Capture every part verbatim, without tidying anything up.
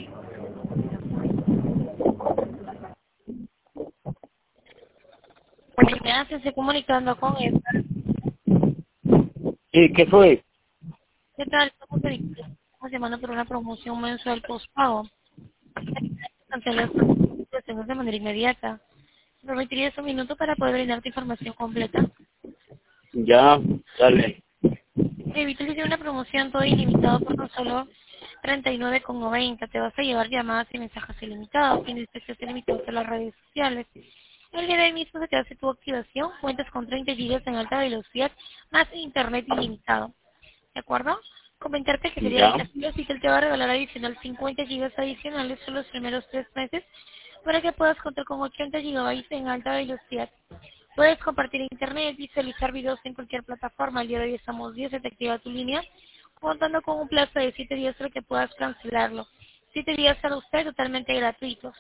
Me hace se comunicando con Edgar. ¿Y qué fue? ¿Qué tal? Estamos Estamos llamando por una promoción mensual postpago. Cancelar sus de manera inmediata. Me permitiría un minuto para poder brindarte información completa. Ya, dale. Evita que una promoción todo ilimitado por tan solo treinta y nueve con noventa. Te vas a llevar llamadas y mensajes ilimitados. Tienes precios ilimitados en las redes sociales. El día de hoy mismo se te hace tu activación. Cuentas con treinta gigas en alta velocidad más internet ilimitado. ¿De acuerdo? Comentarte que sería Ya. ventajoso si te va a regalar adicional cincuenta gigas adicionales por los primeros tres meses para que puedas contar con ochenta gigabytes en alta velocidad. Puedes compartir internet, visualizar videos en cualquier plataforma. El día de hoy estamos diez, se te activa tu línea, contando con un plazo de siete días para que puedas cancelarlo. siete días para usted totalmente gratuitos.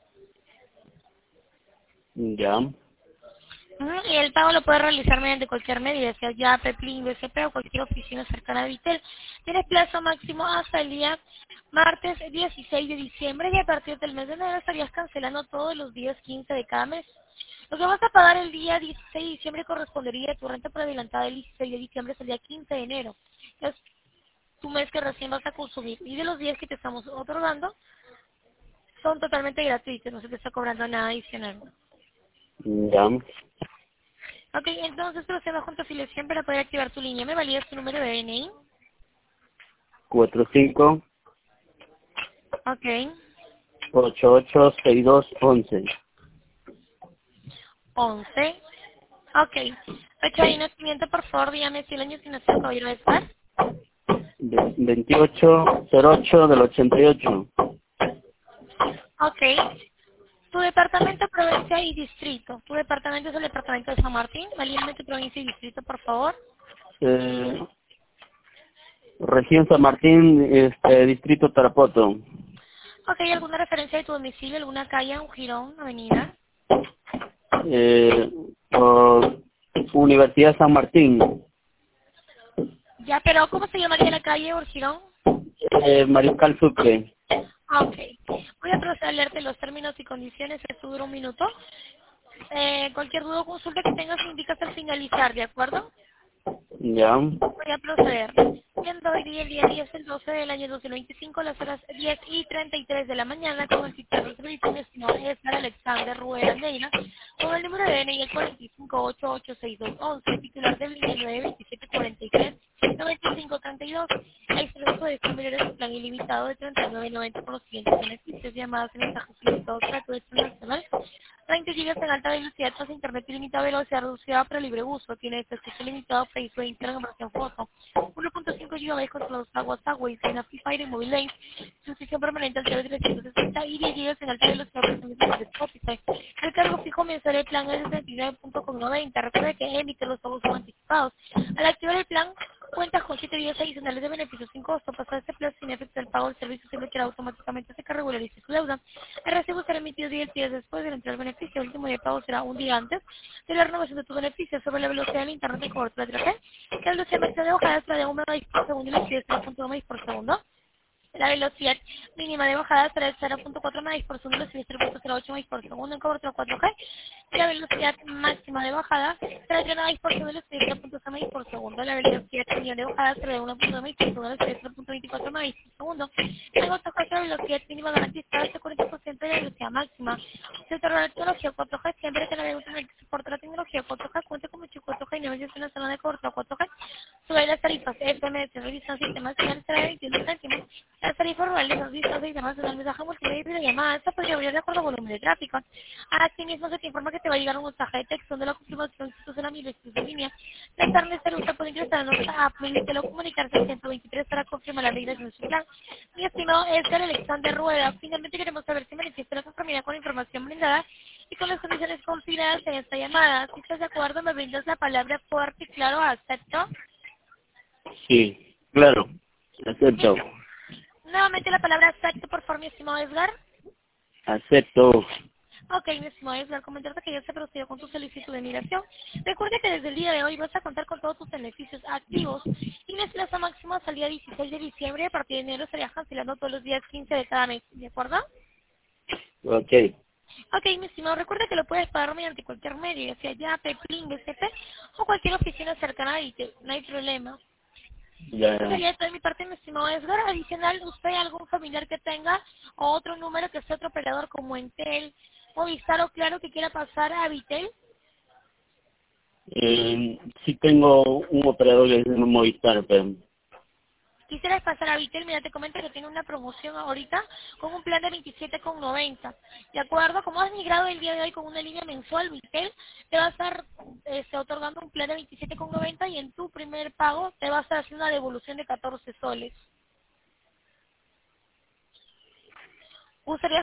Ya. Ujú, Y el pago lo puedes realizar mediante cualquier medio, ya sea ya, Peplin, B C P o cualquier oficina cercana a Vitel. Tienes plazo máximo hasta el día martes dieciséis de diciembre y a partir del mes de enero estarías cancelando todos los días quince de cada mes. Lo que vas a pagar el día dieciséis de diciembre correspondería a tu renta por adelantada el dieciséis de diciembre hasta el día quince de enero. Es tu mes que recién vas a consumir. Y de los días que te estamos otorgando son totalmente gratuitos, no se te está cobrando nada adicional. Ya. Ok, entonces procedo junto a afiliación para poder activar tu línea. ¿Me validas tu número de D N I? cuatro cinco Ok. ocho ocho seis dos once. once. Ok. Fecha de nacimiento, por favor, dígame si el año sin nacer, caballero de estar. veintiocho cero ocho del ochenta y ocho. Ok. Tu departamento, provincia y distrito. Tu departamento es el departamento de San Martín. Valídame tu provincia y distrito, por favor. Eh, Región San Martín, este, Distrito Tarapoto. Ok, ¿alguna referencia de tu domicilio? ¿Alguna calle, un jirón, avenida? Eh, por Universidad San Martín. Ya, pero ¿cómo se llamaría la calle o el jirón? Eh, Mariscal Sucre. Ok. Voy a proceder a leerte los términos y condiciones. Esto dura un minuto. Eh, cualquier duda o consulta que tengas me indicas al finalizar, ¿de acuerdo? Ya. Voy a proceder. Siendo hoy día el día diez del doce del año dos mil veinticinco, las horas diez y treinta y tres de la mañana, con el titular de servicio, mi estimado Edgar Alexander Rueda Neira, con el número de D N I el cuatro cinco ocho ocho seis dos once, titular del veintinueve veintisiete cuarenta y tres noventa y cinco treinta y dos, expreso de familiares de plan ilimitado de treinta y nueve noventa con los siguientes beneficios: llamadas y mensajes ilimitados gratuitos nacional, treinta gigas en alta velocidad más internet ilimitado, velocidad reducida para libre uso, tiene acceso ilimitado, Facebook, Instagram, versión foto, uno punto cinco gigabytes controlados a WhatsApp, Waze, Free Fire y Mobile Lane, suscripción permanente al trescientos sesenta y diez gigas en alta velocidad para de Spotify. El cargo fijo mensual del plan es de sesenta y nueve con noventa. Recuerda que emite los pagos son anticipados. Al activar el plan, cuentas con siete días adicionales de beneficios sin costo. Pasar este plazo sin efecto del pago del servicio se bloqueará automáticamente hasta que regularice su deuda. El recibo será emitido diez días después de la entrega del beneficio. El último día de pago será un día antes de la renovación de tu beneficio. Sobre la velocidad del internet de cobertura de la red, que la velocidad máxima de bajada será de un megabits por segundo y la velocidad de tres punto uno megabits por segundo. La velocidad mínima de bajada será de cero punto cuatro megabits por segundo, y cero punto cero ocho megabits por segundo en cobertura cuatro G. Y la velocidad máxima de bajada será de tres megabits por segundo, y cero punto cero megabits por segundo. La velocidad mínima de bajada será de uno punto dos megabits por segundo, y cero punto veinticuatro megabits por segundo. En otro caso, la velocidad mínima garantizada es de cuarenta por ciento de la velocidad máxima. Se otorga la tecnología cuatro G siempre que la internet que soporta la tecnología cuatro G cuente con mucho cuatro G y no es una zona de cobertura cuatro G. Sobre las tarifas F M S, revisión sistemas finales será de veintiuno céntimos. La tarifa rural de los discos y demás es el mensaje multimedia y videollamada. Esta podría variar de acuerdo al volumen de tráfico. Asimismo, se te informa que te va a llegar un mensaje de texto de la confirmación institucional y de línea. La carne de usted puede ingresar a nuestra app y te lo comunicarse al ciento veintitrés para confirmar la migración de su plan. Mi estimado Edgar Alexander Rueda, finalmente queremos saber si manifiesta la conformidad con la información brindada y con las condiciones consideradas en esta llamada. Si estás de acuerdo, me brindas la palabra fuerte y claro, acepto. Sí, claro. Acepto. Nuevamente la palabra acepto, por favor, mi estimado Edgar. Acepto. Ok, mi estimado Edgar, comentarte que ya se procedió con tu solicitud de migración. Recuerde que desde el día de hoy vas a contar con todos tus beneficios activos y la plaza máxima hasta el día dieciséis de diciembre. A partir de enero estarías cancelando todos los días quince de cada mes, ¿de acuerdo? Ok, Ok, mi estimado, recuerda que lo puedes pagar mediante cualquier medio, ya sea Yape, Plin, B C P o cualquier oficina cercana y te, no hay problema. ya, Eso ya. sería todo de mi parte, mi estimado Edgar. Adicional, ¿usted algún familiar que tenga o otro número que sea otro operador como Entel, Movistar o Claro que quiera pasar a Vitel? Eh, sí tengo un operador que es de Movistar, pero... Quisieras pasar a Vitel, mira, te comento que tiene una promoción ahorita con un plan de veintisiete con noventa. De acuerdo, como has migrado el día de hoy con una línea mensual, Vitel te va a estar este, otorgando un plan de veintisiete con noventa y en tu primer pago te va a estar haciendo una devolución de catorce soles. ¿Gustaría